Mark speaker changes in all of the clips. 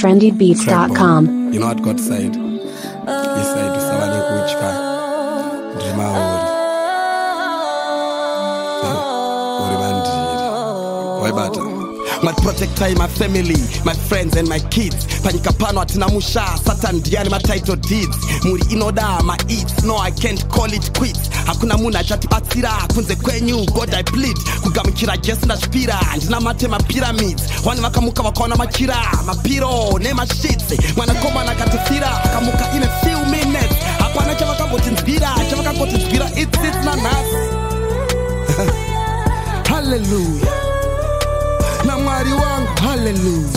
Speaker 1: trendybeats.com.
Speaker 2: You know what God said? He said, "Savane kuchka, ndima uri bandiri." Why bata? My protect my family, my friends and my kids. Panika pano atina musha, Satan diani my title deeds. Muri inoda my eats, no I can't call it quits. Hakuna muna chati patira, kunze kwenyu, God I plead. Kugamikira just na spira, ndina mate ma pyramids. Wani wakamuka wakona machira, mapiro, nema shits. Mwana koma na katifira, kamuka in a few minutes. Hapana chama kakoti inspira, it's na nas. Hallelujah. Na mwari wangu, hallelujah.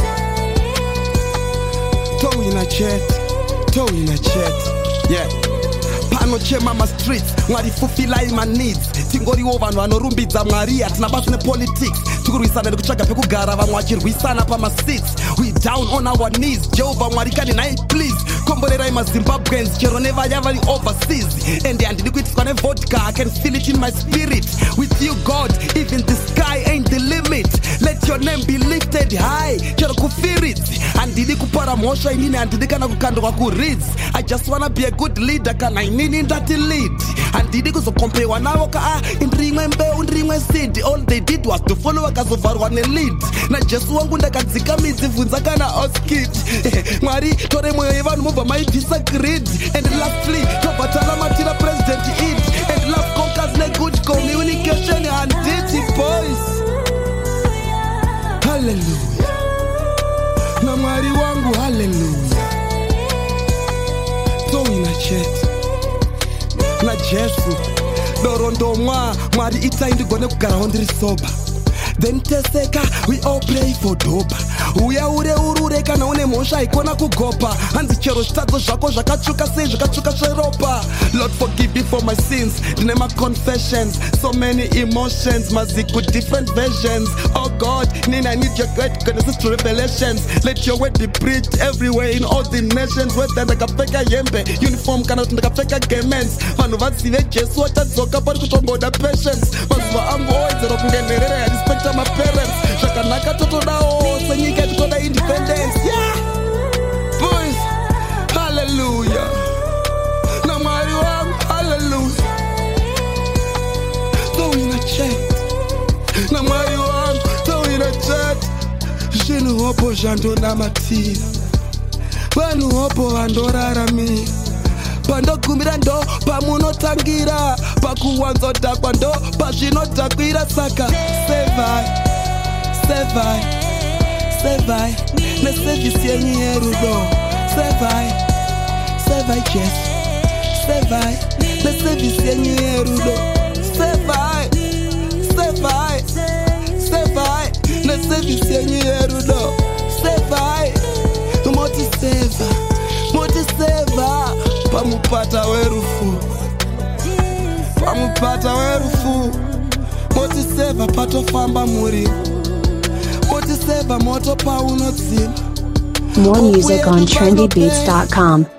Speaker 2: Toe in a chat, yeah. Pano chema ma streets, mwari fulfill my needs. Tingori wovanu anorumbidza mwari, atina basi ne politics. Tukurwisana nekutsvaga pekugara, vamwe vachirwisana pama seats. We down on our knees, Jehovah mwari kani nai please. Komborerai ma Zimbabweans, chero nevaya vari overseas. And handidi kuitiswa ne vodka, I can feel it in my spirit. With you God, even the sky ain't the limit. Let your name be lifted high, chero kufiritsi. Handidi kupara mhosva inini, handidi kana kukandwa kureads. I just wanna be a good leader, kana inini ndati lead. Handidi kuzokompewa navo ka indrimwe mbeu ndrimwe seed. All they did was to follow vakazovharwa ne-lead. Na Jesu wangu ndakadzika midzi bvunza kana oskid. Mwari tore mwoyo yevanhu mobva maidisagreed. And lastly tobva talamatira president Eid. And love conquers ne-good communication and dirty boys. Hallelujah. Na mwari wangu hallelujah. Toe in a chat na Jesu dorondomwa mwari itai ndigone kugarawo ndiri soba. Then teseka we all pray for doba. Uya urure kana une mhosva ikona kugopa. Hanzi chero zvitadzo zvako zvakatsvuka sei zvakatsvuka zveropa. Lord forgive me for my sins. Ndine my confessions, so many emotions, maziku different versions. Oh God, Nina, I need your great goodness to revelations. Let your word be preached everywhere in all the nations. Whether ndakapfeka hembe uniform kana kuti ndakapfeka garments. Vanhu vazive Jesu watadzoka pari kutongoda patience. Mazuva angu owedzera kungenerera ya respect my parents. Zvakanaka totodawo senyika totoda independence. Yeah. Boys, hallelujah. Na mwari wangu, hallelujah. Toe in a chat. Na mwari wangu, toe in a chat. Zvinhu hopo zvandonamatira. Vanhu hopo vandoraramira. Pandogumira ndo pamunotangira, pakuwanzodhakwa ndo pazvinodhakwira. Saka sevai nesevhisi yenyu yerudo. Sevai Jesu, sevai nesevhisi yenyu yerudo. Sevai nesevhisi yenyu yerudo. Sevai motiseva pamupata werufu, motiseva patofamba muri, motiseva moto paunodzima.
Speaker 1: More music on trendybeats.com.